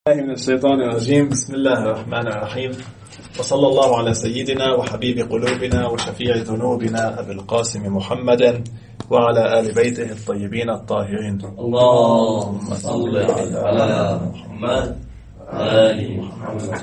من الشيطان الرجيم. بسم الله الرحمن الرحيم، وصلى الله على سيدنا وحبيب قلوبنا وشفيع ذنوبنا أبي القاسم محمد وعلى آل بيته الطيبين الطاهرين. اللهم صل على محمد وآل محمد.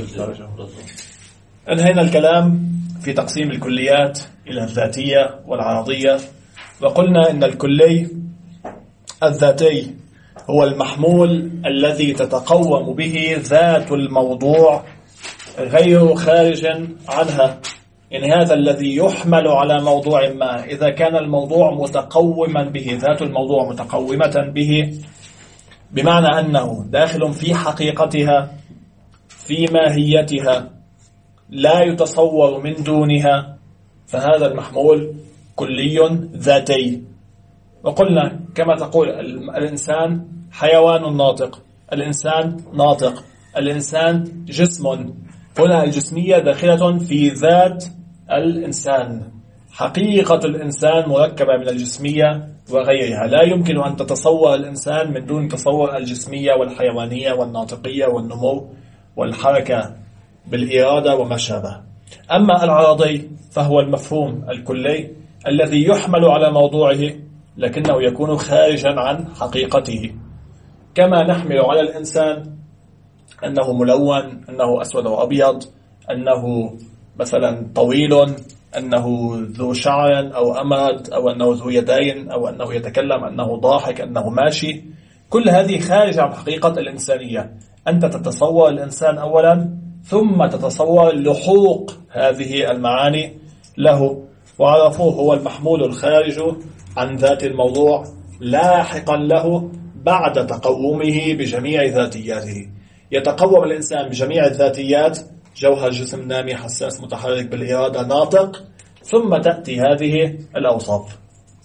أنهينا الكلام في تقسيم الكليات إلى الذاتية والعرضية، وقلنا إن الكلي الذاتي هو المحمول الذي تتقوم به ذات الموضوع غير خارج عنها. يعني هذا الذي يحمل على موضوع ما، إذا كان الموضوع متقوما به، ذات الموضوع متقومة به، بمعنى أنه داخل في حقيقتها في ماهيتها لا يتصور من دونها، فهذا المحمول كلي ذاتي. وقلنا كما تقول الإنسان حيوان ناطق، الإنسان ناطق، الإنسان جسم. هنا الجسمية داخلة في ذات الإنسان، حقيقة الإنسان مركبة من الجسمية وغيرها. لا يمكن أن تتصور الإنسان من دون تصور الجسمية والحيوانية والناطقية والنمو والحركة بالإرادة وما شابه. أما العرضي فهو المفهوم الكلي الذي يحمل على موضوعه لكنه يكون خارجا عن حقيقته، كما نحمل على الإنسان أنه ملون، أنه أسود وأبيض، أنه مثلا طويل، أنه ذو شعر أو أمد، أو أنه ذو يدين، أو أنه يتكلم، أنه ضاحك، أنه ماشي. كل هذه خارج عن حقيقة الإنسانية. أنت تتصور الإنسان أولا ثم تتصور لحوق هذه المعاني له، وعرفوه هو المحمول الخارج عن ذات الموضوع لاحقا له بعد تقومه بجميع ذاتياته. يتقوم الإنسان بجميع الذاتيات: جوهر، جسم، نامي، حساس، متحرك، بالإرادة، ناطق، ثم تأتي هذه الأوصاف.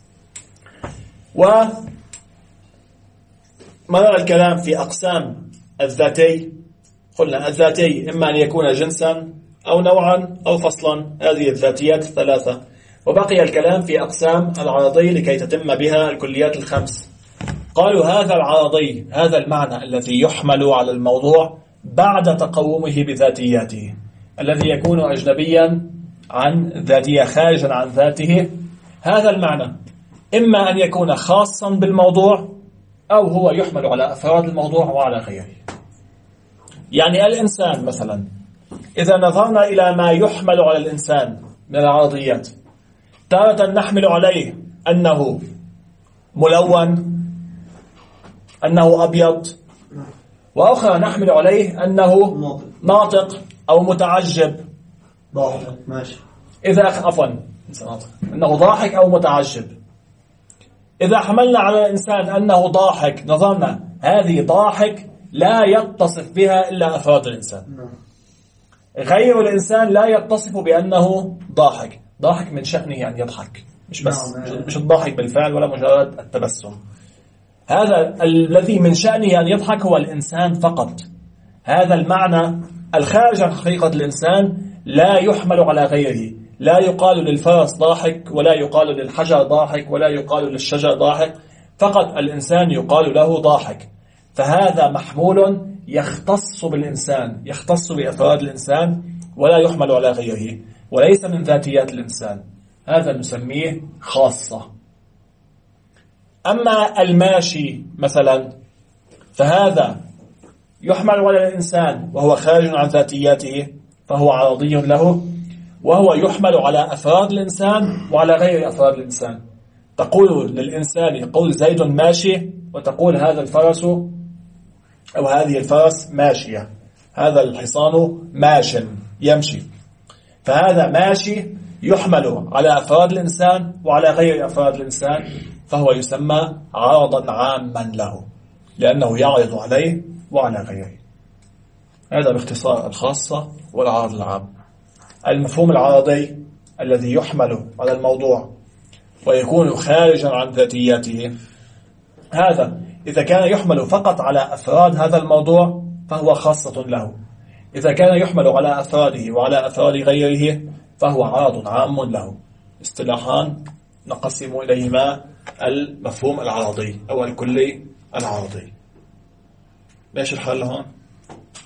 ومرر الكلام في أقسام الذاتي. قلنا الذاتي إما أن يكون جنسا أو نوعا أو فصلا، هذه الذاتيات الثلاثة. وبقي الكلام في أقسام العرضي لكي تتم بها الكليات الخمس. قالوا هذا العرضي، هذا المعنى الذي يحمل على الموضوع بعد تقومه بذاتياته، الذي يكون أجنبيا عن ذاتية، خارجا عن ذاته. هذا المعنى إما أن يكون خاصا بالموضوع أو هو يحمل على أفراد الموضوع وعلى غيره. يعني الإنسان مثلا، إذا نظرنا إلى ما يحمل على الإنسان من العرضيات، تارة نحمل عليه أنه ملون، أنه أبيض، وأخرى نحمل عليه أنه ناطق أو متعجب. ضاحك ماشي. أنه ضاحك أو متعجب. إذا حملنا على الإنسان أنه ضاحك، نظرنا هذه ضاحك لا يتصف بها إلا أفراد الإنسان. غير الإنسان لا يتصف بأنه ضاحك. ضاحك من شأنه أن يضحك، مش الضاحك بالفعل ولا مجرد التبسم. هذا الذي من شأنه أن يضحك هو الإنسان فقط. هذا المعنى الخارج عن حقيقة الإنسان لا يحمل على غيره. لا يقال للفرس ضاحك، ولا يقال للحجر ضاحك، ولا يقال للشجر ضاحك، فقط الإنسان يقال له ضاحك. فهذا محمول يختص بالإنسان، يختص بأفراد الإنسان، ولا يحمل على غيره، وليس من ذاتيات الإنسان. هذا نسميه خاصة. أما الماشي مثلا، فهذا يحمل على الإنسان وهو خارج عن ذاتياته، فهو عرضي له، وهو يحمل على أفراد الإنسان وعلى غير أفراد الإنسان. تقول للإنسان، يقول زيد ماشي، وتقول هذا الفرس أو هذه الفرس ماشية، هذا الحصان ماش يمشي. فهذا ماشي يحمل على أفراد الإنسان وعلى غير أفراد الإنسان، فهو يسمى عرضا عاما له، لأنه يعرض عليه وعلى غيره. هذا باختصار الخاصة والعرض العام. المفهوم العرضي الذي يحمل على الموضوع ويكون خارجا عن ذاتياته، هذا إذا كان يحمل فقط على أفراد هذا الموضوع فهو خاصة له. إذا كان يحمل على أفراده وعلى أفراد غيره فهو عرض عام له. اصطلاحان نقسم إليهما المفهوم العرضي أو الكلي العرضي. ماشي الحال هون؟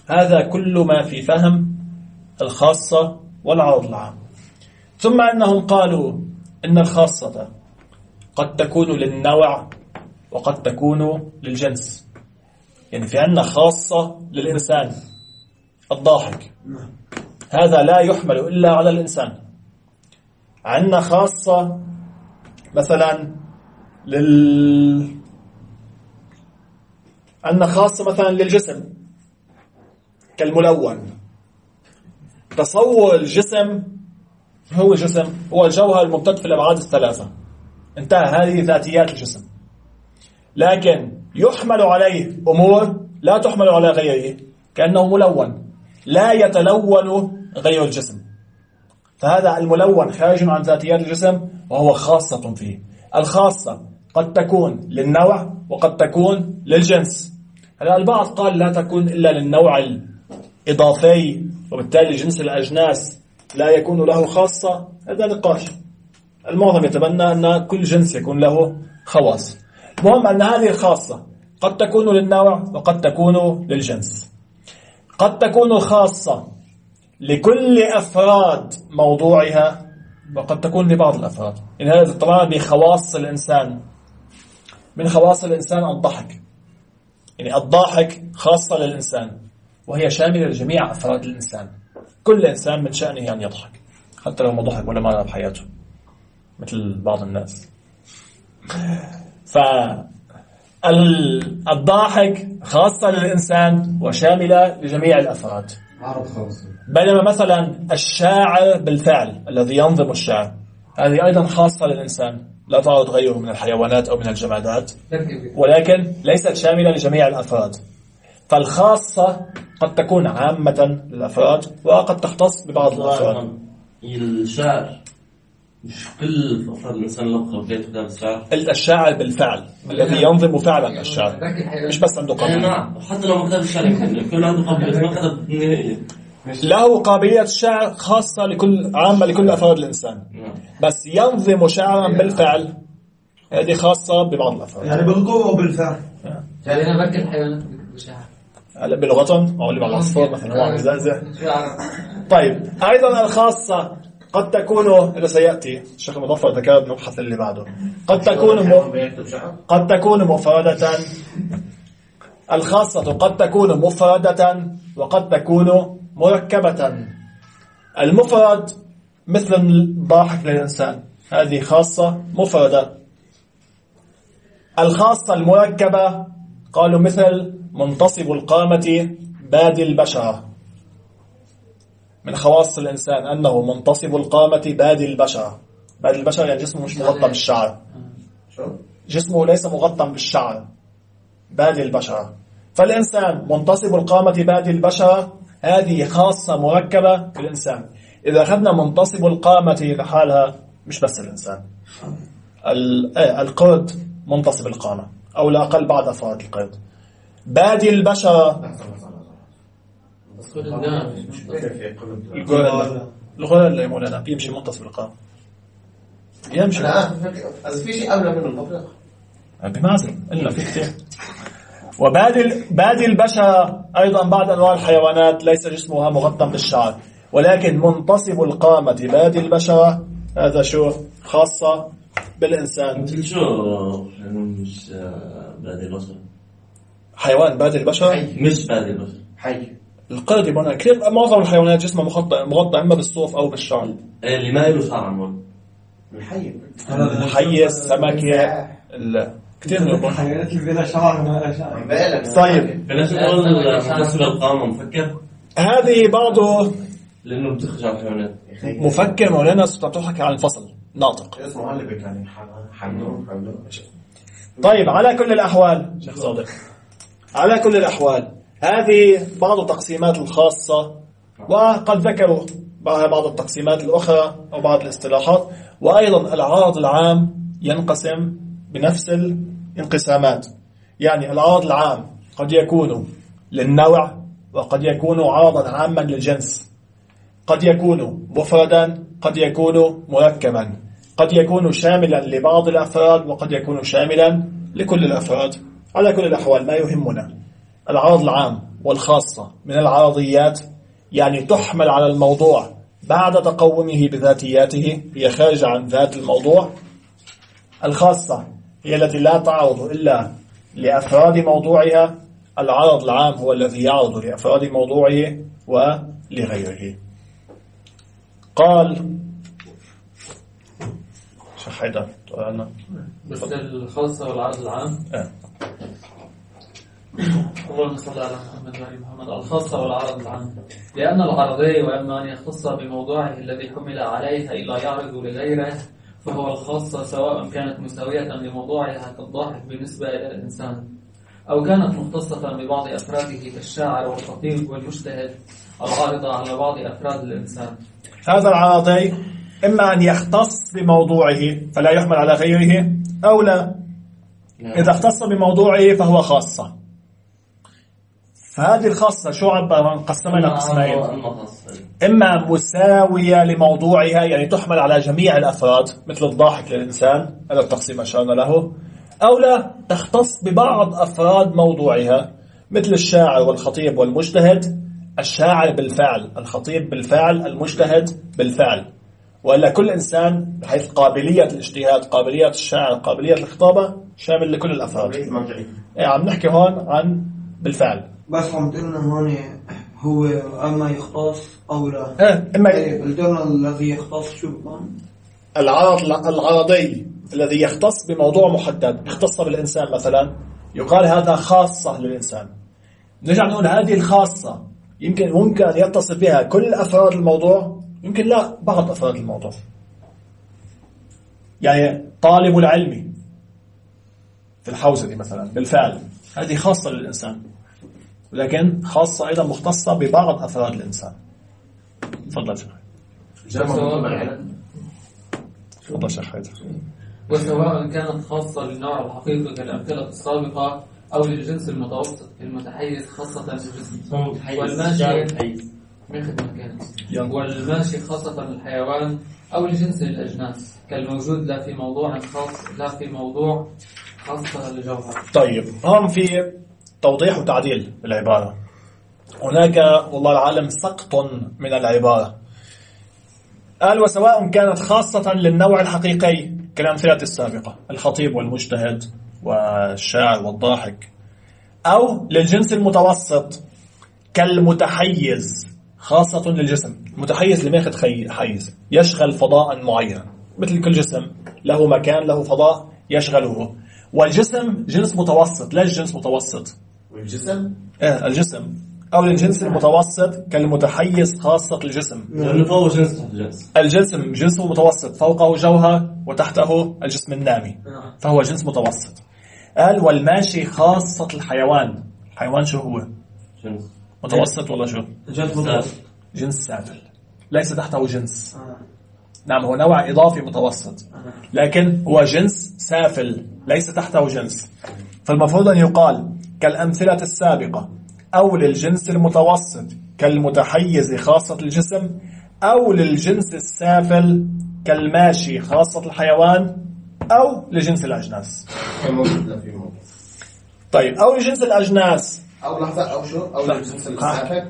هذا كل ما في فهم الخاصة والعرض العام. ثم أنهم قالوا إن الخاصة قد تكون للنوع وقد تكون للجنس. يعني في عندنا خاصة للإنسان الضاحك، هذا لا يحمل إلا على الإنسان. عندنا خاصة مثلا عندنا خاصة مثلا للجسم كالملون. تصور الجسم هو جسم، هو الجوهر الممتد في الأبعاد الثلاثة، انتهى، هذه ذاتيات الجسم. لكن يحمل عليه أمور لا تحمل على غيره، كأنه ملون لا يتلون غير الجسم، فهذا الملون خارج عن ذاتيات الجسم وهو خاصة فيه. الخاصة قد تكون للنوع وقد تكون للجنس. هلا البعض قال لا تكون إلا للنوع الإضافي، وبالتالي جنس الأجناس لا يكون له خاصة. هذا نقاش، المعظم يتبنى أن كل جنس يكون له خواص. المهم أن هذه الخاصة قد تكون للنوع وقد تكون للجنس. قد تكون خاصة لكل أفراد موضوعها وقد تكون لبعض الأفراد. إن هذا طبعا بخواص الإنسان، من خواص الإنسان الضحك، يعني الضاحك خاصة للإنسان وهي شاملة لجميع أفراد الإنسان. كل إنسان من شأنه أن يضحك حتى لو ما ضحك ولا ما بحياته مثل بعض الناس. فالضاحك خاصة للإنسان وشاملة لجميع الأفراد. بينما مثلا الشاعر بالفعل الذي ينظم الشعر، هذه أيضا خاصة للإنسان، لا تعرض غيره من الحيوانات أو من الجمادات، ولكن ليست شاملة لجميع الأفراد. فالخاصة قد تكون عامة للأفراد وقد تختص ببعض الأفراد. الشاعر مش كل أفراد الإنسان له قابلية كتابة الشعر. الشاعر بالفعل الذي ينظم فعلا الشعر، مش بس عنده قابلية. نعم، حتى لو ما كتب الشعر يكون عنده قابلية، ما كتب نهائيا. له قابلية الشعر خاصة عامة لكل أفراد الإنسان، بس ينظم شعرا بالفعل، هذه خاصة ببعض الأفراد. يعني بالقوة وبالفعل. يعني أنا بكتب الحيوانات بالشعر. هلا بلغتهم أو اللي مع العصفور مثلا هو عم يزعزع. طيب أيضا الخاصة قد تكون، إذا سيأتي الشيخ المظفر ذكر بنبحث اللي بعده، قد تكون مفردة. الخاصة قد تكون مفردة وقد تكون مركبة. المفرد مثل الضاحك للإنسان، هذه خاصة مفردة. الخاصة المركبة قالوا مثل منتصب القامة بادي البشرة. من خواص الإنسان أنه منتصب القامة بادي البشرة. بادي البشرة يعني جسمه مش مغطى بالشعر، جسمه ليس مغطى بالشعر، بادي البشرة. فالإنسان منتصب القامة بادي البشرة، هذه خاصة مركبة في الإنسان. إذا أخذنا منتصب القامة لحالها، مش بس الإنسان، القرد منتصب القامة أو لا أقل بعض أفراد القرد. بادي البشرة الغرل اللي مولانا بيمشي منتصب القامة، يمشي في شيء قبل منه المفرق بمعزل إلا في كتير. وبادي البشرة أيضا بعض أنواع الحيوانات ليس جسمها مغطى بالشعر، ولكن منتصب القامة بادي البشرة، هذا شو خاصة بالإنسان. مثل شو مش بادي البشر، حيوان بادي البشرة مش بادي البشر، حي القرد. يبقى كثير معظم الحيوانات جسمها مغطى إما بالصوف أو بالشعر. اللي ما له شعر عمون، الحية، السمكة، كثير من الحيوانات اللي بلا شعر ما لها شعر. طيب فليش نقول منتصب القامة مفكر؟ هذه بعضه لأنه بتخرج على الحيوانات. مفكر مولانا، بتحكي عن الفصل ناطق. اسمه قلبك يعني حملون. طيب على كل الأحوال شيخ صادق، على كل الأحوال هذه بعض التقسيمات الخاصة، وقد ذكروا بعض التقسيمات الأخرى أو بعض الاصطلاحات. وأيضا العرض العام ينقسم بنفس الانقسامات. يعني العرض العام قد يكون للنوع وقد يكون عرضا عاما للجنس، قد يكون مفردا، قد يكون مركبا، قد يكون شاملا لبعض الأفراد وقد يكون شاملا لكل الأفراد. على كل الأحوال ما يهمنا العرض العام والخاصة من العرضيات، يعني تحمل على الموضوع بعد تقومه بذاتياته، هي خارجة عن ذات الموضوع. الخاصة هي التي لا تعرض إلا لأفراد موضوعها. العرض العام هو الذي يعرض لأفراد موضوعه ولغيره. قال شحيدا بس الخاصة والعرض العام. اللهم صل على محمد وعلى محمد. الخاصة والعرض العام، لأن العرضي وإما أن يختص بموضوعه الذي حمل عليها إلا يعرض لغيره، فهو الخاصة سواء كانت مساوية لموضوعها كالضاحك بالنسبة إلى الإنسان، أو كانت مختصة ببعض أفراده كالشاعر والخطيب والمجتهد العارضة على بعض أفراد الإنسان. هذا العرضي إما أن يختص بموضوعه فلا يحمل على غيره، أو لا، إذا اختص بموضوعه فهو خاصة. فهذه الخاصة شعب قسمها إلى قسمين: إما مساوية لموضوعها يعني تحمل على جميع الأفراد مثل الضاحك للإنسان، هذا التقسيم أشرنا له، أو لا، تختص ببعض أفراد موضوعها مثل الشاعر والخطيب والمجتهد. الشاعر بالفعل، الخطيب بالفعل، المجتهد بالفعل، وإلا كل إنسان بحيث قابلية الاجتهاد، قابلية الشاعر، قابلية الخطابة شامل لكل الأفراد. عم نحكي هون عن بالفعل. بس عم تقولنا هون هو أما يختص أو لا. إما قلتنا الذي يختص شو بكون؟ العرضي الذي يختص بموضوع محدد، يختص بالإنسان مثلا، يقال هذا خاصة للإنسان. نرجع نقول هذه الخاصة ممكن أن يتصل بها كل أفراد الموضوع، يمكن لا، بعض أفراد الموضوع. يعني طالب العلم في الحوزة مثلا بالفعل هذه خاصة للإنسان، لكن خاصة أيضا مختصة ببعض أفراد الإنسان. تفضل شيخ. تفضل شيخ حيدر. وسواء كانت خاصة للنوع الحقيقي كالأمثلة السابقة أو للجنس المتوسط المتحيز خاصة للجسم، والماشي خاصة للحيوان، أو لجنس الأجناس كالموجود لا في موضوع خاص لا في موضوع خاصة للجوهر. طيب، هم في توضيح وتعديل بالعبارة. هناك والله العالم سقط من العبارة. قال وسواء كانت خاصة للنوع الحقيقي كالأمثلة السابقة، الخطيب والمجتهد والشاعر والضاحك، أو للجنس المتوسط كالمتحيز خاصة للجسم. متحيز لما ياخذ حيز، يشغل فضاء معين، مثل كل جسم له مكان، له فضاء يشغله. والجسم جنس متوسط. ليش جنس متوسط؟ والجسم الجسم، أو للجنس المتوسط كالمتحيز خاصة الجسم، لأنه فوق جنس الجسم جنس متوسط، فوقه جوهر وتحته الجسم النامي، فهو جنس متوسط. قال والماشي خاصة الحيوان. الحيوان شو هو؟ جنس متوسط ولا شو؟ جنس سافل، ليس تحته جنس. نعم، هو نوع إضافي متوسط، لكن هو جنس سافل ليس تحته جنس. فالمفروض أن يقال كالأمثلة السابقة، أو للجنس المتوسط كالمتحيز خاصة الجسم، أو للجنس السافل كالماشي خاصة الحيوان، أو لجنس الأجناس. طيب، أو لجنس الأجناس، أو لحظة، أو شو؟ أو للجنس السافل.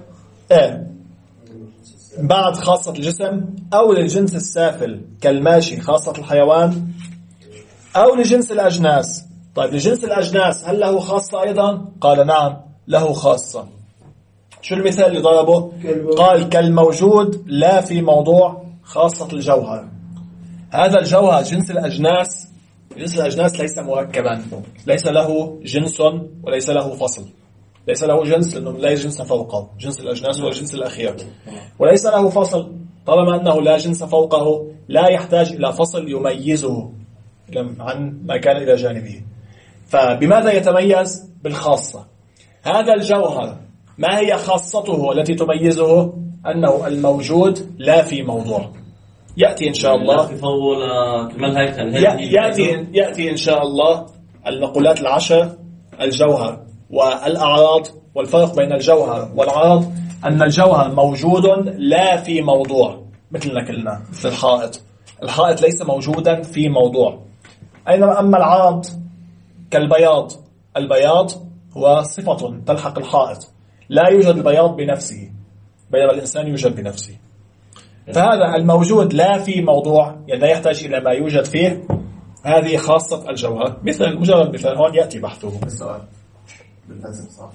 بعد خاصة الجسم، أو للجنس السافل كالماشي خاصة الحيوان، أو لجنس الأجناس. طيب، لجنس الأجناس هل له خاصة أيضا؟ قال نعم له خاصة. شو المثال اللي ضربه؟ قال كالموجود لا في موضوع خاصة الجوهر. هذا الجوهر جنس الأجناس. جنس الأجناس ليس مركبا، ليس له جنس وليس له فصل، ليس له جنس لأنه لا جنس فوقه. جنس الأجناس هو الجنس الأخير، وليس له فصل. طالما أنه لا جنس فوقه لا يحتاج إلى فصل يميزه عن ما كان إلى جانبه. فبماذا يتميز؟ بالخاصة. هذا الجوهر ما هي خاصته التي تميزه؟ أنه الموجود لا في موضوع. يأتي إن شاء الله يأتي إن شاء الله المقولات العشر: الجوهر والأعراض، والفرق بين الجوهر والعرض أن الجوهر موجود لا في موضوع، مثلنا كلنا، مثل الحائط. الحائط ليس موجودا في موضوع. أما العرض كالبياض، البياض هو صفة تلحق الحائط، لا يوجد البياض بنفسه بينما الإنسان يوجد بنفسه. فهذا الموجود لا في موضوع يعني لا يحتاج إلى ما يوجد فيه، هذه خاصة الجوهر. مجرد مثال هون يأتي بحثه. السؤال بالفلسفة صح؟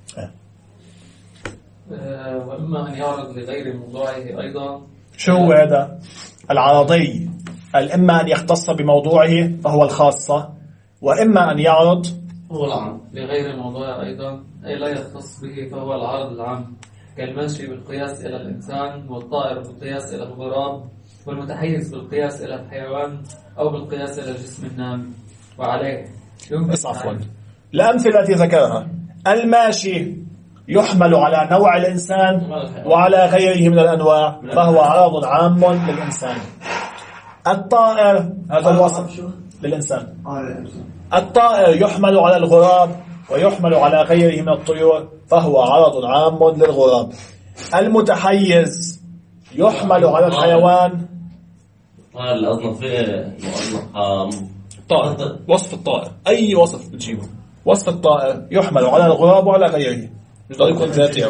وإما أن يعرض لغير موضوعه أيضا. شو هو هذا؟ العرضي إما أن يختص بموضوعه فهو الخاصة، وإما أن يعرض هو العام لغير موضوعه أيضا أي لا يختص به فهو العرض العام، كالماشي بالقياس إلى الإنسان، والطائر بالقياس إلى الغراب، والمتحيز بالقياس إلى الحيوان، أو بالقياس إلى الجسم النامي. وعليه بس عفوا الأمثلة التي ذكرها: الماشي يحمل على نوع الإنسان وعلى غيره من الأنواع فهو عرض عام للإنسان. الطائر هذا الوصف للإنسان. الطائر يحمل على الغراب ويحمل على غيره من الطيور فهو عرض عام للغراب. المتحيز يحمل على الحيوان. الأصنع فيه طائر، وصف الطائر أي وصف بتجيبه، وصف الطائر يحمل على الغراب وعلى غيره، يقدر يكون ذاتي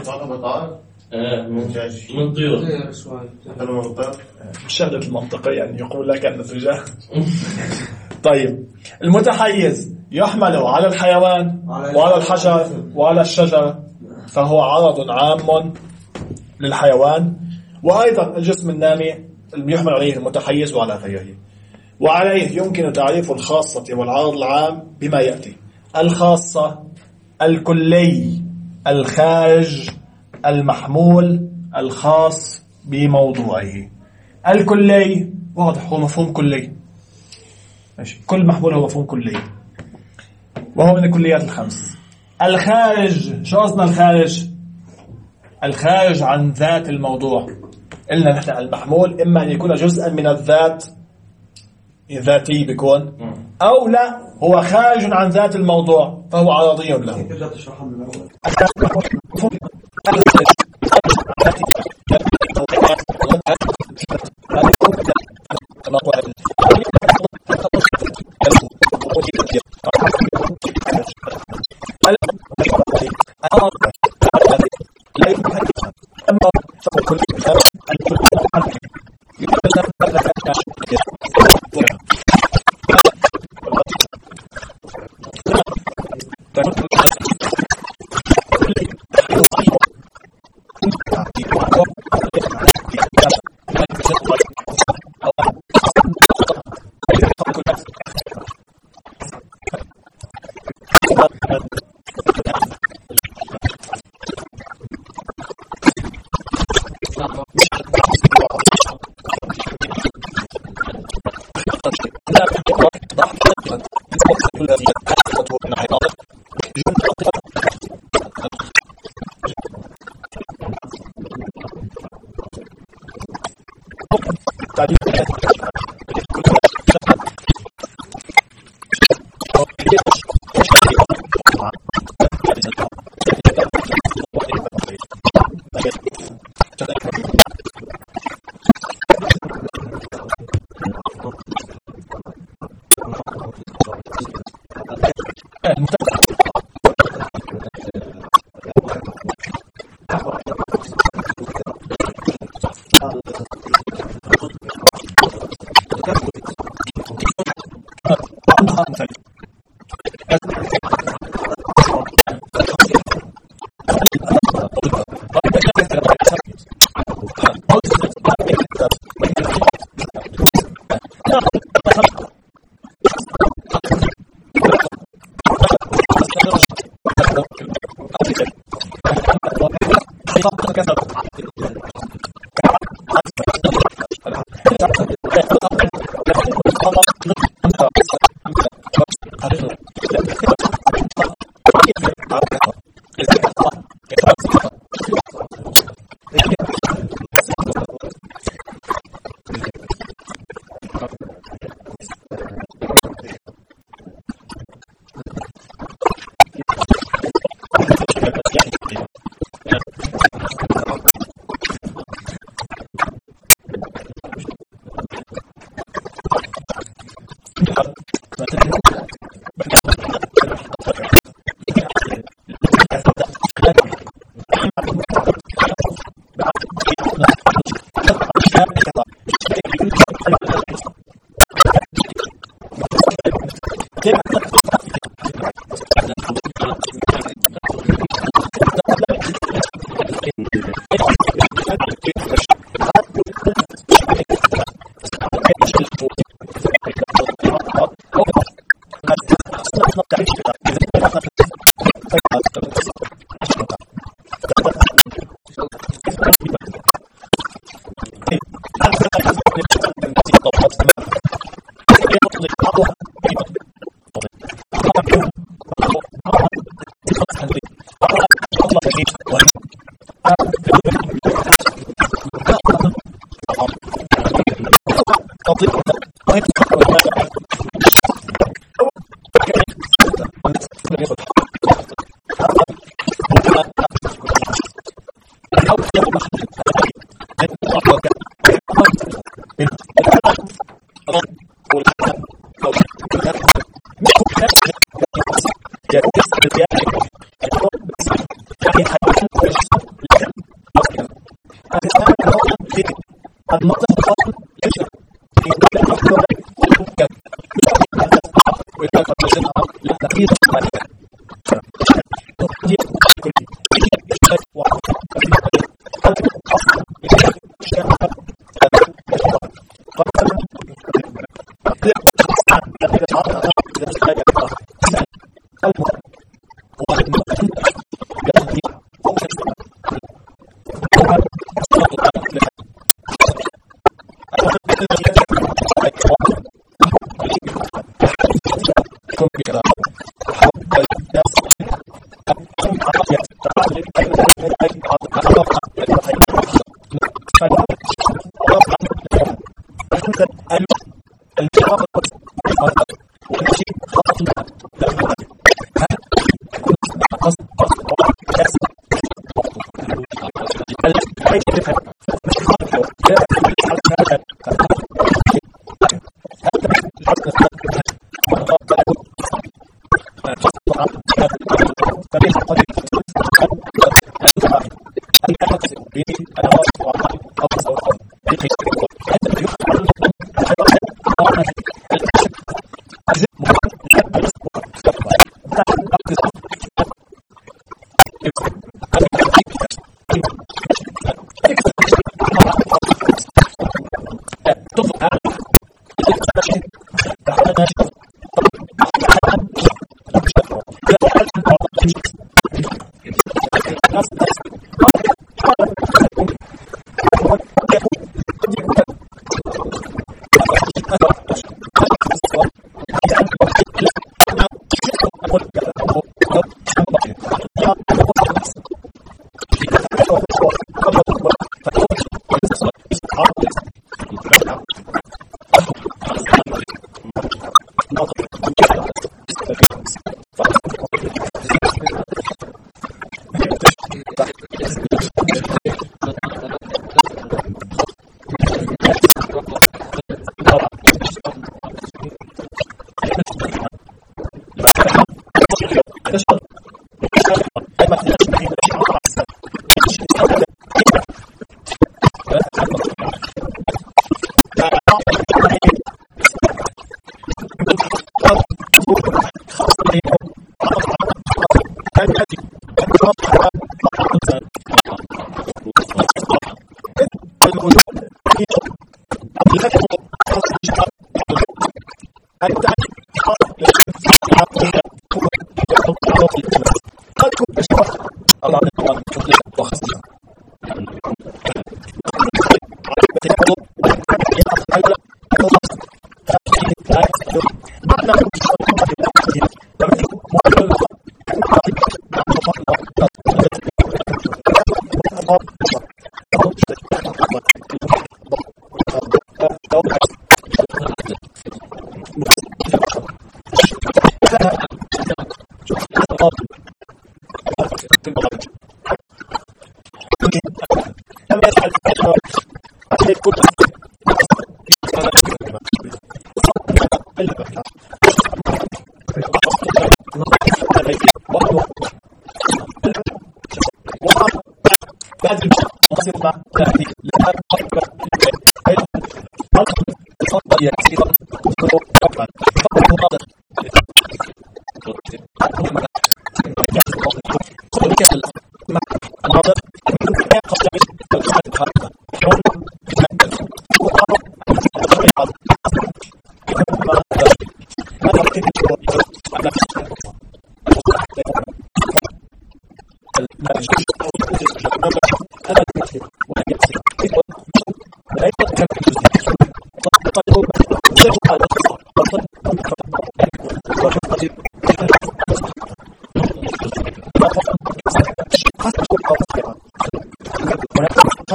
من طيور. الشغلة المنطقية يعني يقول لك أن الرجال. طيب المتحيز يحمل على الحيوان وعلى الحجر وعلى الشجر فهو عرض عام للحيوان. وأيضا الجسم النامي يحمل عليه المتحيز وعلى غيره. وعليه يمكن تعريف الخاصة والعرض العام بما يأتي: الخاصة الكلي الخارج المحمول الخاص بموضوعه. الكلي واضح هو مفهوم كلي، ماشي. كل محمول هو مفهوم كلي وهو من الكليات الخمس. الخارج شو قصدنا؟ الخارج عن ذات الموضوع. قلنا نحن المحمول إما أن يكون جزءا من الذات ذاتي بيكون، أو لا هو خارج عن ذات الموضوع فهو عرضي له.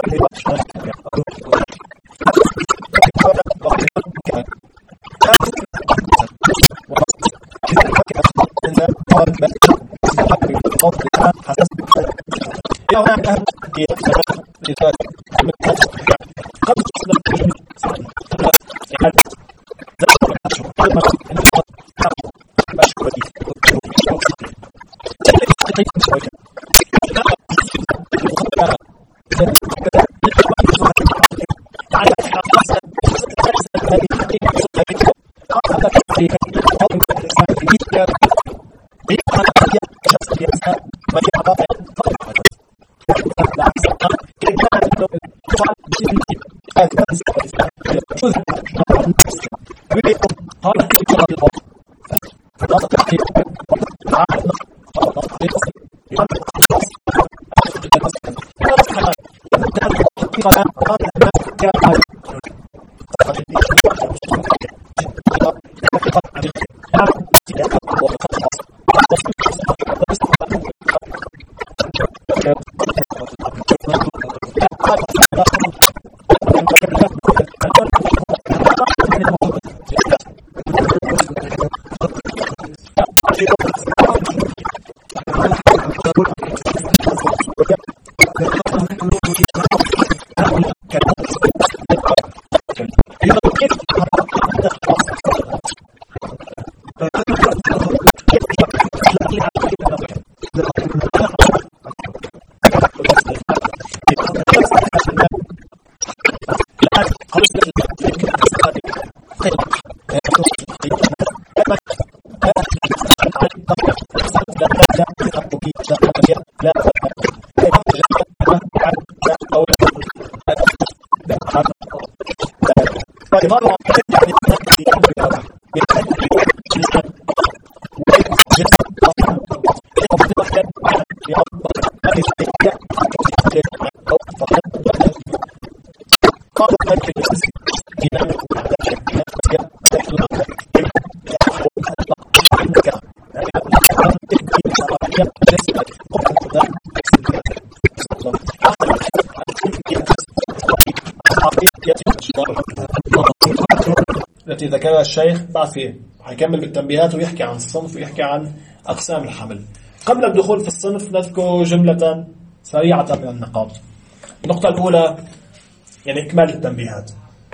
التي ذكرها الشيخ بعد فيه هيكمل بالتنبيهات ويحكي عن الصنف ويحكي عن أقسام الحمل. قبل الدخول في الصنف نذكر جملة سريعة من النقاط. النقطة الأولى يعني إكمال التنبيهات.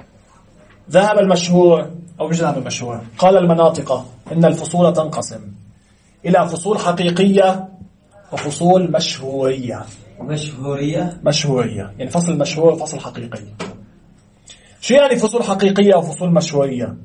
ذهب المشهور أو مش ذهب المشهور، قال المناطق إن الفصول تنقسم إلى فصول حقيقية وفصول مشهورية. مشهورية يعني فصل مشهور وفصل حقيقي. شو يعني فصول حقيقية وفصول مشهورية؟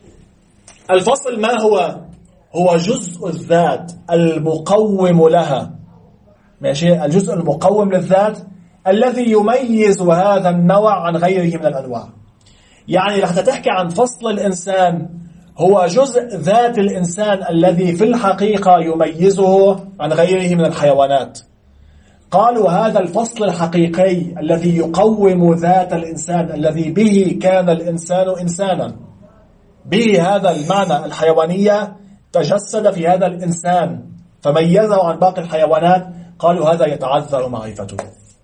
الفصل ما هو جزء الذات المقوم لها، ماشي، الجزء المقوم للذات الذي يميز هذا النوع عن غيره من الأنواع. يعني لحتى تحكي عن فصل الإنسان هو جزء ذات الإنسان الذي في الحقيقة يميزه عن غيره من الحيوانات. قالوا هذا الفصل الحقيقي الذي يقوم ذات الإنسان الذي به كان الإنسان إنسانا، به هذا المعنى الحيوانية تجسد في هذا الإنسان فميزه عن باقي الحيوانات. قالوا هذا يتعذر معرفته،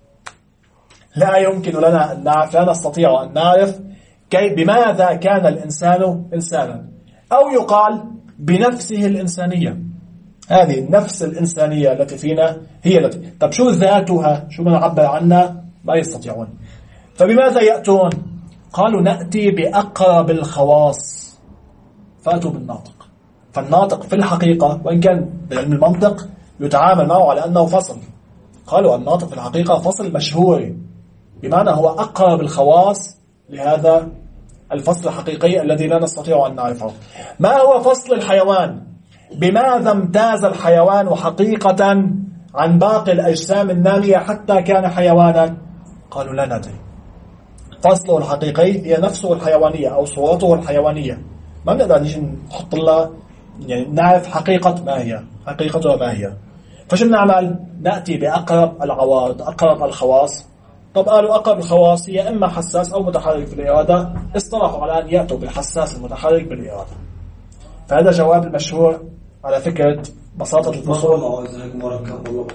لا يمكن لنا أن نعرف، لا نستطيع أن نعرف بماذا كان الإنسان إنسانا، أو يقال بنفسه الإنسانية. هذه النفس الإنسانية التي فينا هي التي، طب شو ذاتها، شو نعبر عنها؟ لا يستطيعون. فبماذا يأتون؟ قالوا نأتي بأقرب الخواص، فأتوا بالناطق. فالناطق في الحقيقة وإن كان بعلم المنطق يتعامل معه على أنه فصل، قالوا الناطق في الحقيقة فصل مشهور، بمعنى هو أقرب الخواص لهذا الفصل الحقيقي الذي لا نستطيع أن نعرفه. ما هو فصل الحيوان؟ بماذا امتاز الحيوان حقيقة عن باقي الأجسام النامية حتى كان حيوانا؟ قالوا لا ندري. فصله الحقيقي هي نفسه الحيوانية أو صورته الحيوانية، ما بنقدر نيجي نحط لها يعني نعرف حقيقة ما هي، حقيقتها ما هي. فشو بنعمل؟ نأتي بأقرب العوارض، أقرب الخواص. طب قالوا أقرب الخواص هي إما حساس أو متحرك في الإرادة، اصطلحوا على أن يأتوا بالحساس المتحرك بالإرادة. فهذا جواب المشهور على فكرة بساطة الفصول.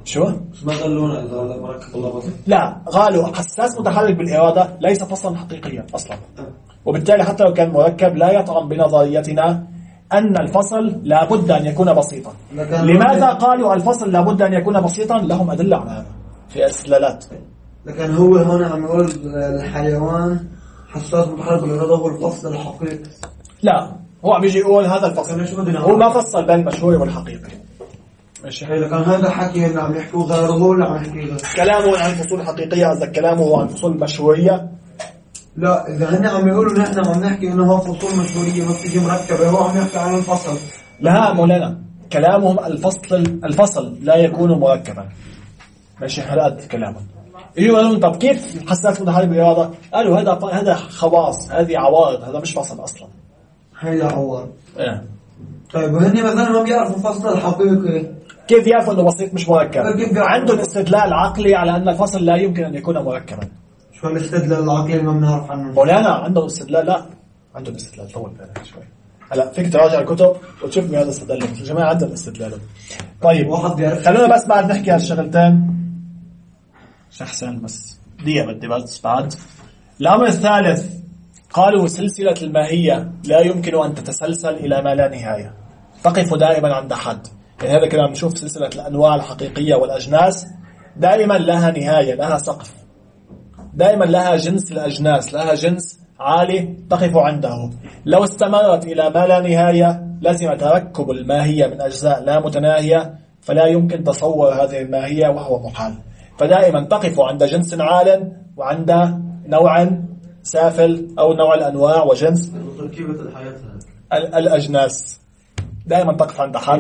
شو؟ ما قالونا إذا هذا مركب الله بسيط. لا، قالوا حساس متحرك بالإرادة ليس فصلا حقيقيا أصلا، وبالتالي حتى لو كان مركب لا يطعن بنظريتنا أن الفصل لابد أن يكون بسيطا. لماذا قالوا الفصل لابد أن يكون بسيطا؟ لهم أدلة على هذا في استدلالات. لكن هو هنا عم يقول الحيوان حساس متحرك بالإرادة هو الفصل الحقيقي. لا، هو عم يجي يقول هذا الفصل، هو ما فصل بين المشهور والحقيقي. ماشي. إذا كان هذا حكي اللي عم يحكوه غيره هو اللي عم يحكي غيره. كلامه عن الفصول الحقيقية، قصدك كلامه عن فصول المشهورية؟ لا، إذا هن عم يقولوا نحن عم نحكي إنه هو فصول مشهورية ما بتيجي مركبة، هو عم يحكي عن الفصل. لا مولانا، كلامهم الفصل لا يكون مركبا. ماشي، هذا كلامهم. يجوا يقولون طب كيف حساس متحرك بالإرادة؟ قالوا هذا خواص، هذه عوارض، هذا مش فصل أصلا. هي عوارض. إيه. طيب وهن مثلا ما بيعرفوا الفصل الحقيقي، كيف يعرفوا انه بسيط مش مركب؟ عندهم استدلال عقلي على ان الفصل لا يمكن ان يكون مركبا. شو الاستدلال العقلي اللي ما بنعرف عنه؟ مولانا عندهم استدلال، لا عندهم استدلال. طول بالك شوي، هلا فيك تراجع الكتب وتشوف من هذا الاستدلال. يا جماعه عندهم استدلال. طيب خلونا بس بعد نحكي هالشغلتين. احسن بس دقيقه بدي بس بعد. الامر الثالث، قالوا سلسله الماهيه لا يمكن ان تتسلسل الى ما لا نهايه، تقف دائما عند حد. يعني هذا كلام نشوف سلسلة الأنواع الحقيقية والأجناس دائما لها نهاية، لها سقف، دائما لها جنس الأجناس، لها جنس عالي تقف عنده. لو استمرت إلى ما لا نهاية لازم تركب الماهية من أجزاء لا متناهية، فلا يمكن تصور هذه الماهية وهو محال. فدائما تقف عند جنس عال وعند نوع سافل أو نوع الأنواع وجنس تركيبة الحياة الأجناس، دائما تقف عند حد.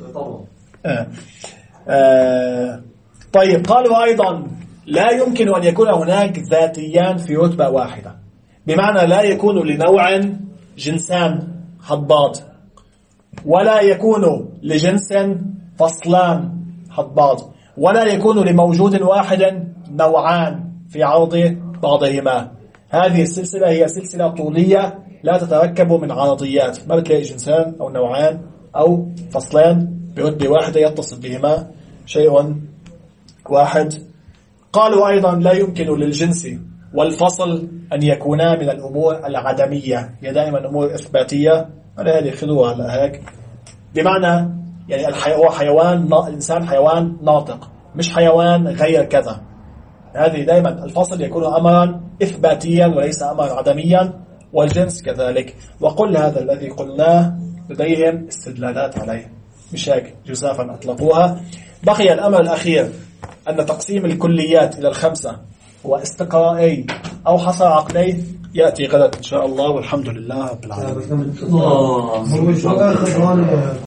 طيب قالوا أيضا لا يمكن أن يكون هناك ذاتيان في رتبة واحدة، بمعنى لا يكون لنوع جنسان حضاد، ولا يكون لجنس فصلان حضاد، ولا يكون لموجود واحد نوعان في عرض بعضهما. هذه السلسلة هي سلسلة طولية لا تتركب من عرضيات، ما بتلاقي جنسان أو نوعان أو فصلان برتبة واحدة يتصل بهما شيء واحد. قالوا أيضا لا يمكن للجنس والفصل أن يكونا من الأمور العدمية، هي دائما أمور إثباتية. أنا هذه خذوها على هيك، بمعنى يعني هو حيوان، الإنسان حيوان ناطق مش حيوان غير كذا. هذه دائما الفصل يكون أمرا إثباتيا وليس أمرا عدميا، والجنس كذلك. وقل هذا الذي قلناه لديهم استدلالات عليه، مش هيك جزافا أطلقوها. بقي الأمر الأخير أن تقسيم الكليات إلى الخمسة هو استقرائي أو حصر عقلي، يأتي غدا إن شاء الله، والحمد لله رب العالمين.